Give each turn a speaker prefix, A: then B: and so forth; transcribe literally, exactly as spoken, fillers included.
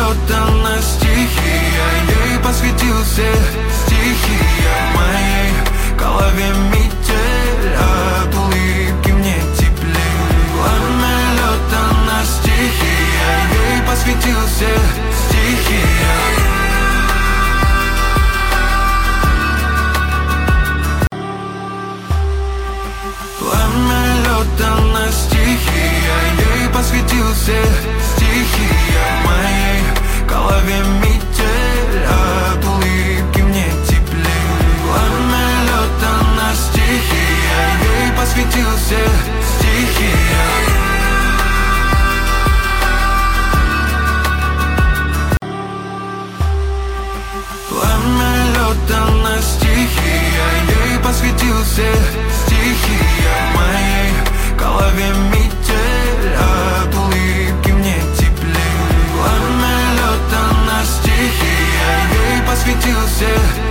A: лед, она стихия, ей посвятил все стихия. В моей голове метель, от улыбки мне теплей. Пламя, лед, она стихия, ей посвятил все стихия. Пламя, лед, она стихия, ей посвятил все стихия. В моей голове метель, от улыбки мне теплей. Пламя, лед, она стихия, ей посвятил все стихия. Пламя, лед, она стихия, ей посвятил все стихия. В моей голове метель, от улыбки мне теплей. Пламя, лед, она стихия, ей посвятил все